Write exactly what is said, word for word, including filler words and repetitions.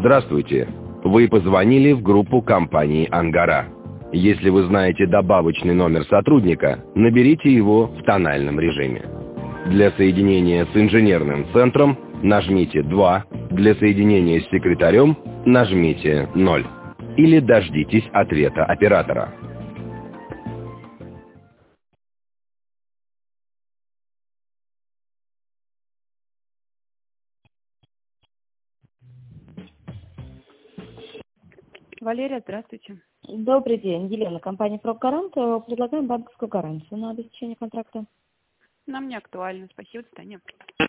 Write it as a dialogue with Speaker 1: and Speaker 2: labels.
Speaker 1: Здравствуйте. Вы позвонили в группу компании «Ангара». Если вы знаете добавочный номер сотрудника, наберите его в тональном режиме. Для соединения с инженерным центром нажмите два, для соединения с секретарем нажмите ноль. Или дождитесь ответа оператора.
Speaker 2: Валерия, здравствуйте.
Speaker 3: Добрый день, Елена, компания «Прокгарант». Предлагаем банковскую гарантию на обеспечение контракта.
Speaker 2: Нам не актуально. Спасибо, до свидания.